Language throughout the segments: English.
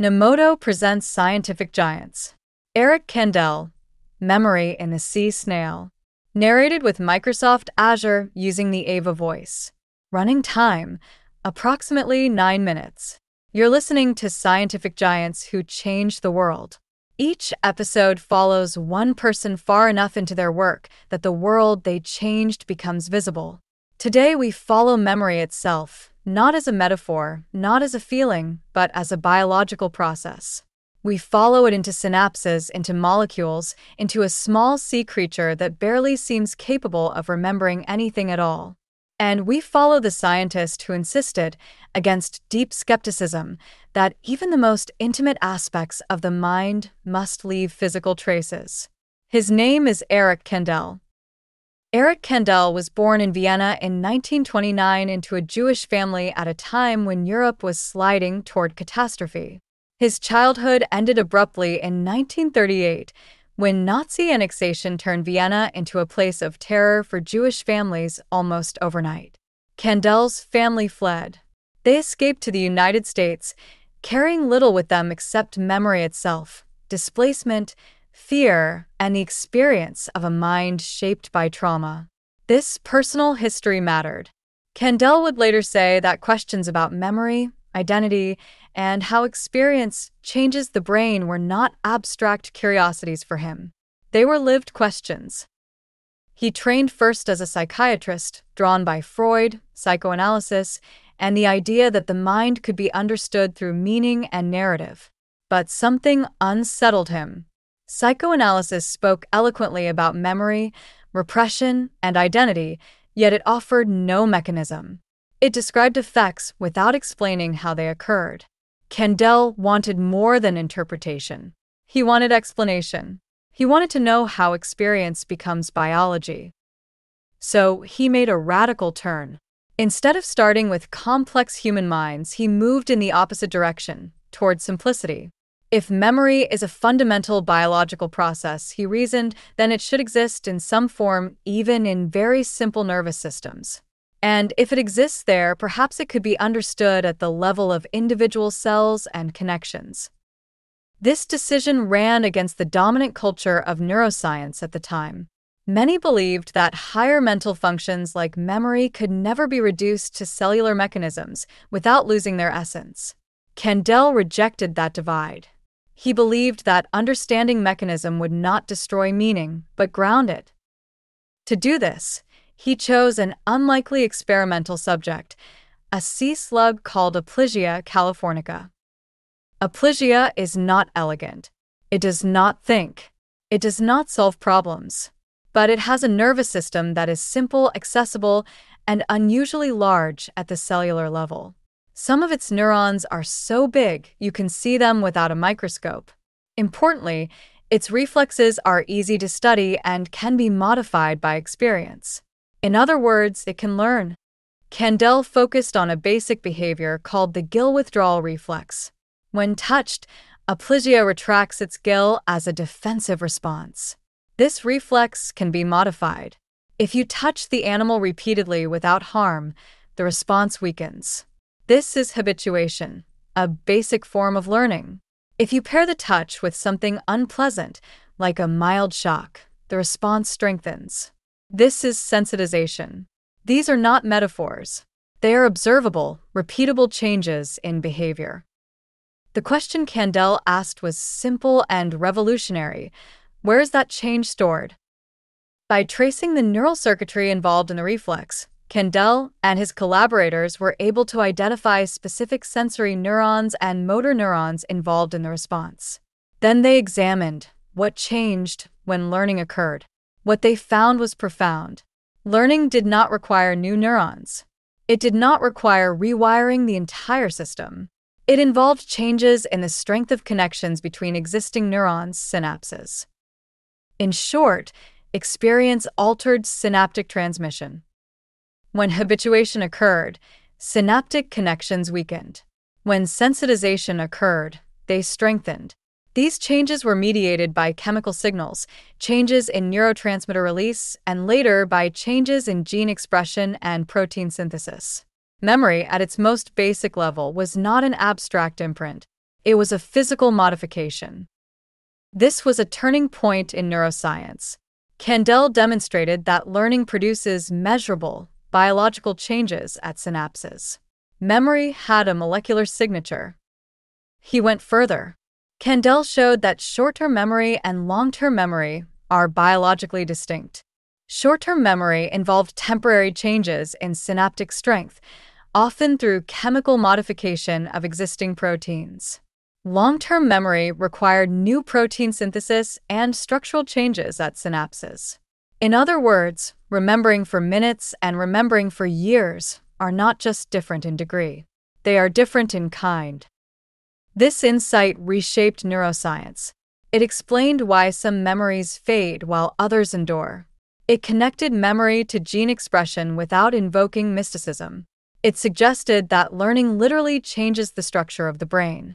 Nemoto presents Scientific Giants. Eric Kandel, Memory in the Sea Snail. Narrated with Microsoft Azure using the Ava voice. Running time, approximately 9 minutes. You're listening to Scientific Giants Who Changed the World. Each episode follows one person far enough into their work that the world they changed becomes visible. Today we follow memory itself, not as a metaphor, not as a feeling, but as a biological process. We follow it into synapses, into molecules, into a small sea creature that barely seems capable of remembering anything at all. And we follow the scientist who insisted, against deep skepticism, that even the most intimate aspects of the mind must leave physical traces. His name is Eric Kandel. Eric Kandel was born in Vienna in 1929 into a Jewish family at a time when Europe was sliding toward catastrophe. His childhood ended abruptly in 1938 when Nazi annexation turned Vienna into a place of terror for Jewish families almost overnight. Kandel's family fled. They escaped to the United States, carrying little with them except memory itself, displacement, fear, and the experience of a mind shaped by trauma. This personal history mattered. Kandel would later say that questions about memory, identity, and how experience changes the brain were not abstract curiosities for him. They were lived questions. He trained first as a psychiatrist, drawn by Freud, psychoanalysis, and the idea that the mind could be understood through meaning and narrative. But something unsettled him. Psychoanalysis spoke eloquently about memory, repression, and identity, yet it offered no mechanism. It described effects without explaining how they occurred. Kandel wanted more than interpretation. He wanted explanation. He wanted to know how experience becomes biology. So he made a radical turn. Instead of starting with complex human minds, he moved in the opposite direction, toward simplicity. If memory is a fundamental biological process, he reasoned, then it should exist in some form, even in very simple nervous systems. And if it exists there, perhaps it could be understood at the level of individual cells and connections. This decision ran against the dominant culture of neuroscience at the time. Many believed that higher mental functions like memory could never be reduced to cellular mechanisms without losing their essence. Kandel rejected that divide. He believed that understanding mechanism would not destroy meaning, but ground it. To do this, he chose an unlikely experimental subject, a sea slug called Aplysia californica. Aplysia is not elegant. It does not think. It does not solve problems. But it has a nervous system that is simple, accessible, and unusually large at the cellular level. Some of its neurons are so big you can see them without a microscope. Importantly, its reflexes are easy to study and can be modified by experience. In other words, it can learn. Kandel focused on a basic behavior called the gill withdrawal reflex. When touched, Aplysia retracts its gill as a defensive response. This reflex can be modified. If you touch the animal repeatedly without harm, the response weakens. This is habituation, a basic form of learning. If you pair the touch with something unpleasant, like a mild shock, the response strengthens. This is sensitization. These are not metaphors. They are observable, repeatable changes in behavior. The question Kandel asked was simple and revolutionary. Where is that change stored? By tracing the neural circuitry involved in the reflex, Kandel and his collaborators were able to identify specific sensory neurons and motor neurons involved in the response. Then they examined what changed when learning occurred. What they found was profound. Learning did not require new neurons. It did not require rewiring the entire system. It involved changes in the strength of connections between existing neurons' synapses. In short, experience altered synaptic transmission. When habituation occurred, synaptic connections weakened. When sensitization occurred, they strengthened. These changes were mediated by chemical signals, changes in neurotransmitter release, and later by changes in gene expression and protein synthesis. Memory, at its most basic level, was not an abstract imprint. It was a physical modification. This was a turning point in neuroscience. Kandel demonstrated that learning produces measurable, biological changes at synapses. Memory had a molecular signature. He went further. Kandel showed that short-term memory and long-term memory are biologically distinct. Short-term memory involved temporary changes in synaptic strength, often through chemical modification of existing proteins. Long-term memory required new protein synthesis and structural changes at synapses. In other words, remembering for minutes and remembering for years are not just different in degree. They are different in kind. This insight reshaped neuroscience. It explained why some memories fade while others endure. It connected memory to gene expression without invoking mysticism. It suggested that learning literally changes the structure of the brain.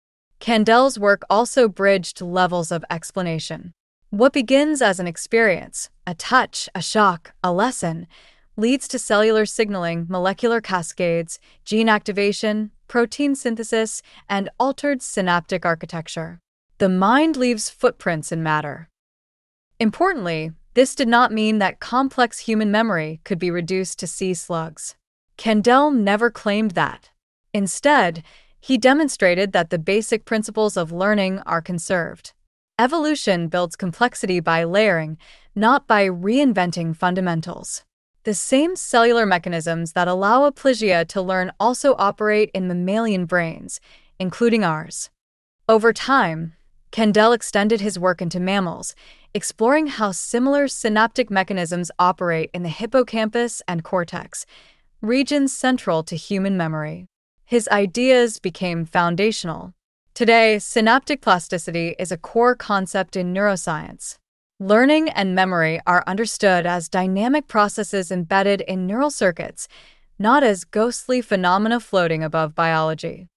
Kandel's work also bridged levels of explanation. What begins as an experience, a touch, a shock, a lesson, leads to cellular signaling, molecular cascades, gene activation, protein synthesis, and altered synaptic architecture. The mind leaves footprints in matter. Importantly, this did not mean that complex human memory could be reduced to sea slugs. Kandel never claimed that. Instead, he demonstrated that the basic principles of learning are conserved. Evolution builds complexity by layering, not by reinventing fundamentals. The same cellular mechanisms that allow Aplysia to learn also operate in mammalian brains, including ours. Over time, Kandel extended his work into mammals, exploring how similar synaptic mechanisms operate in the hippocampus and cortex, regions central to human memory. His ideas became foundational. Today, synaptic plasticity is a core concept in neuroscience. Learning and memory are understood as dynamic processes embedded in neural circuits, not as ghostly phenomena floating above biology.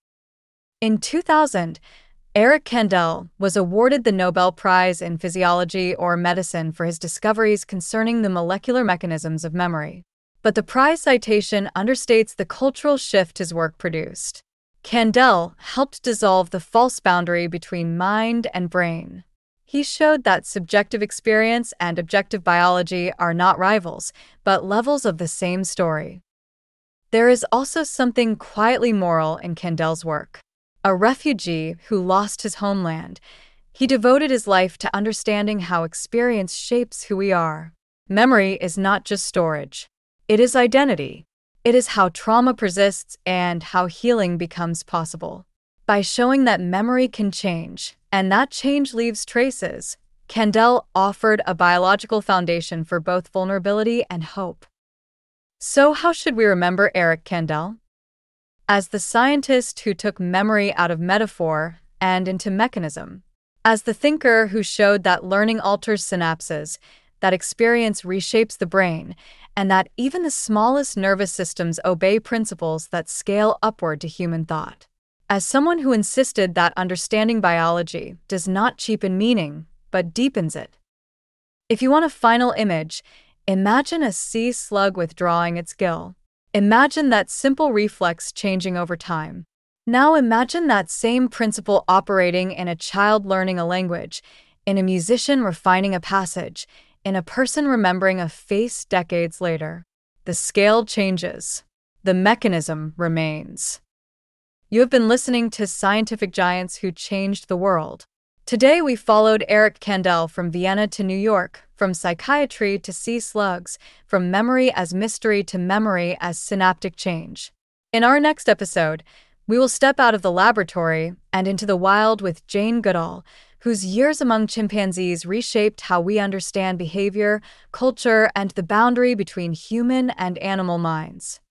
In 2000, Eric Kandel was awarded the Nobel Prize in Physiology or Medicine for his discoveries concerning the molecular mechanisms of memory. But the prize citation understates the cultural shift his work produced. Kandel helped dissolve the false boundary between mind and brain. He showed that subjective experience and objective biology are not rivals, but levels of the same story. There is also something quietly moral in Kandel's work. A refugee who lost his homeland, he devoted his life to understanding how experience shapes who we are. Memory is not just storage. It is identity. It is how trauma persists and how healing becomes possible. By showing that memory can change, and that change leaves traces, Kandel offered a biological foundation for both vulnerability and hope. So how should we remember Eric Kandel? As the scientist who took memory out of metaphor and into mechanism. As the thinker who showed that learning alters synapses, that experience reshapes the brain, and that even the smallest nervous systems obey principles that scale upward to human thought. As someone who insisted that understanding biology does not cheapen meaning, but deepens it. If you want a final image, imagine a sea slug withdrawing its gill. Imagine that simple reflex changing over time. Now imagine that same principle operating in a child learning a language, in a musician refining a passage, in a person remembering a face decades later. The scale changes. The mechanism remains. You have been listening to Scientific Giants Who Changed the World. Today we followed Eric Kandel from Vienna to New York, from psychiatry to sea slugs, from memory as mystery to memory as synaptic change. In our next episode, we will step out of the laboratory and into the wild with Jane Goodall, whose years among chimpanzees reshaped how we understand behavior, culture, and the boundary between human and animal minds.